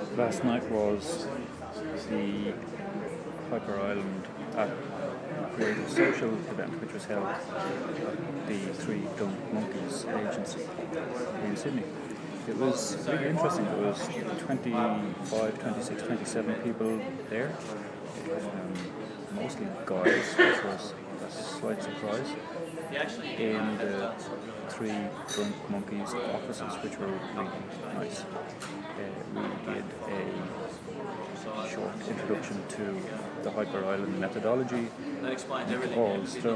Last night was the Hyper Island Creative Social event, which was held at the Three Drunk Monkeys agency in Sydney. It was really interesting. There was 25, 26, 27 people there, mostly guys, which was a slight surprise, in the Three Drunk Monkeys offices, which were really nice. We did a short introduction to the Hyper Island methodology. Paul's done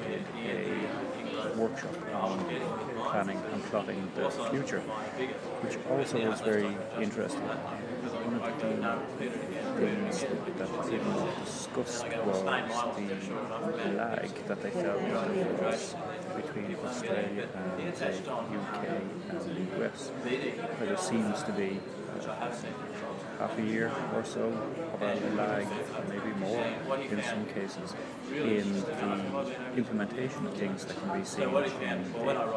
a workshop on planning and plotting the future, which also was very interesting. One of the things that didn't discussed was the lag that they felt that there was between Australia and the UK and the US, where there seems to be half a year or so of a lag, maybe more in some cases, in the implementation of things that can be seen in the UK and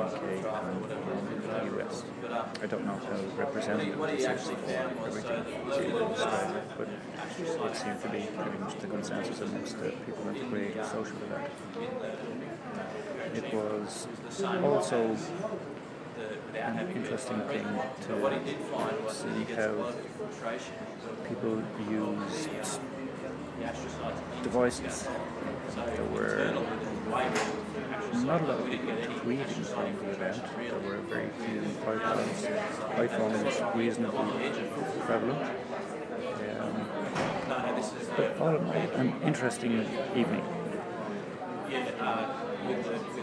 the US. I don't know how representative this is for everything in Australia, but it seemed to be pretty much the consensus amongst the people that create a social event. It was also an interesting thing to see how people use devices. There were not a lot of people tweeting from the event. There were very few iPhones. iPhone was reasonably prevalent. But all in all, an interesting evening.